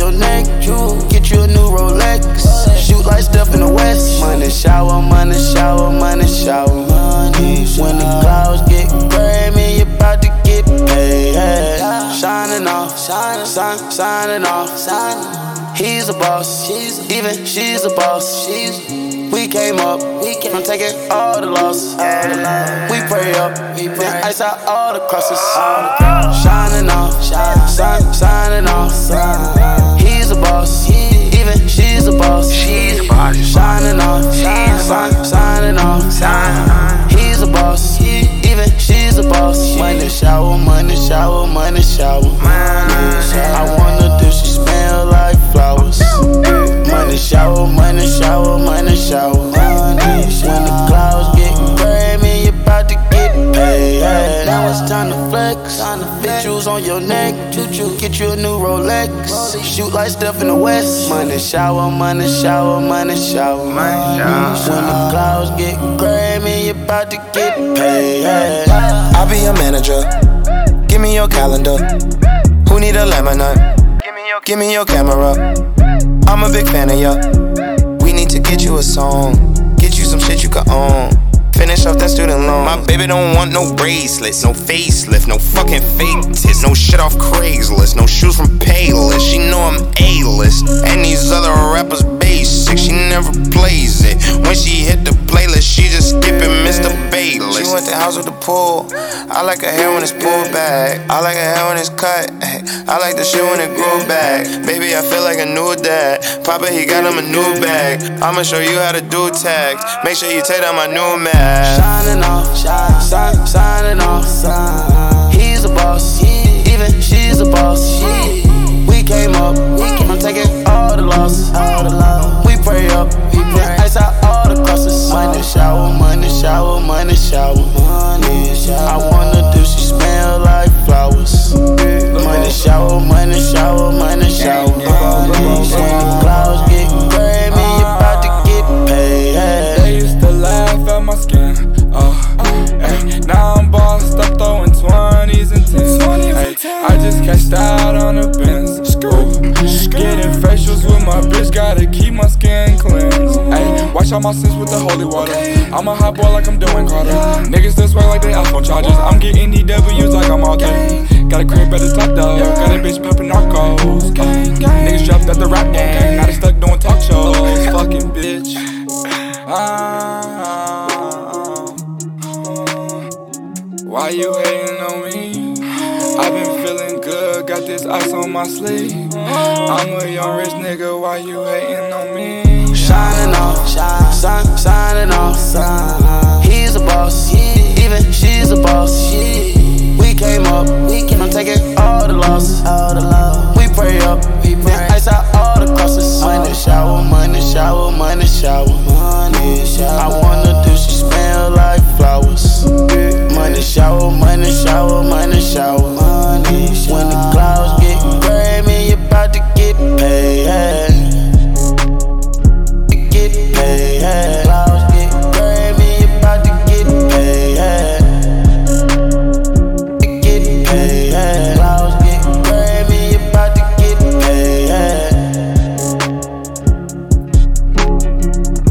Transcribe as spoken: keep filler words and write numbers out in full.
your neck, you get you a new Rolex. Shoot like Steph in the West. Money shower, money shower, money shower. Money shower. When the clouds get gray, me about to get paid. Yeah. Shining off, shining, shine, shining off. Shining. He's a boss, she's even she's a boss. She's we came up, we came from taking all the losses. All the love. We pray up, we pray. Then ice out all the crosses. All the crosses. Shining off, shine, shine, shining off. Shine. He's a boss, he, even she's a boss. She's a boss. Shining off, shine, shine, shining off. Shine. He's a boss, he, even she's a boss. Money shower, money shower, money shower. Money shower. I wanna do she smell like flowers. Money shower, money shower, money shower. Money shower. When the clouds get gray, me about to get paid. Yeah. Now it's time to flex. Time to flex. Jewels on your neck. Choo-choo. Get you a new Rolex. Shoot like Steph in the West. Money shower, money shower, money shower. Money shower. When the clouds get gray, me about to get paid. Yeah. I'll be your manager. Give me your calendar. Who need a laminate? Give me your camera. I'm a big fan of ya. We need to get you a song. Get you some shit you can own. Finish off that student loan. My baby don't want no bracelets, no facelift, no fucking fake tits, no shit off Craigslist, no shoes from Payless. She know I'm A-list, and these other rappers basic. She never plays it. When she hit the playlist, she just skipping Mister Bayless. She went to house with the pool. I like her hair when it's pulled back. I like her hair when it's cut. I like the shit when it grew back. Baby, I feel like a new dad. Papa, he got him a new bag. I'ma show you how to do tags. Make sure you take down my new man. Shining off, shine, shine, shining off. Shine. He's a boss, he, even she's a boss. She, we came up, we came from taking all the losses. All the love. We pray up, we pray. Ice out all the crosses. Money shower, money shower, money shower. Money shower. I wanna do she smell like flowers. Money shower, money shower, money shower. When the clouds get gray, me about to get paid. Yeah. They used to laugh at my skin. Oh, ay. Now I'm bossed up throwing twenties and tens. Ay. I just cashed out on the Benz. Getting facials with my bitch, gotta keep my skin cleansed. Ay. Wash out my sins with the holy water. I'm a hot boy like I'm doing Carter. Niggas still swear like they iPhone chargers. I'm getting D Ws like I'm all day. Got a crib at the top though. Got a bitch poppin' narcos. Niggas dropped at the rap game. Now they stuck doing talk shows. Fucking bitch. Ah, why you hating on me? I've been feeling good, got this ice on my sleeve. I'm a young rich nigga, why you hating on me? Shining off, shine, shine, shining off. Shine. He's a boss, he, even she's a boss. She, we came up, we came from taking all the losses. All the love. We pray up, we pray. Ice out all the crosses. Money shower, money shower, money shower. Money shower. I wanna do she smell like flowers. Money shower, money shower, money shower. Money shower. When the clouds get gray, me about to get paid. Yeah. Get paid. Yeah. Clouds get gray, me about to get paid. Yeah. Get paid. Yeah. Clouds get gray, me about to get paid. Yeah.